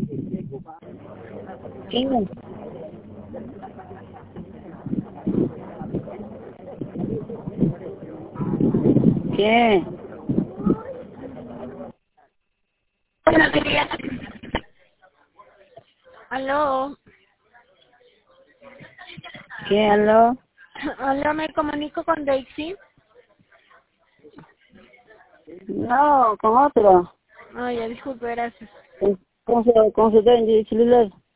¿Quién? ¿Quién? Bueno, quería... Aló. ¿Quién habló? Aló, me comunico con Daisy. No, con otro. Ay, disculpe, gracias. ¿Cómo se está en el celular?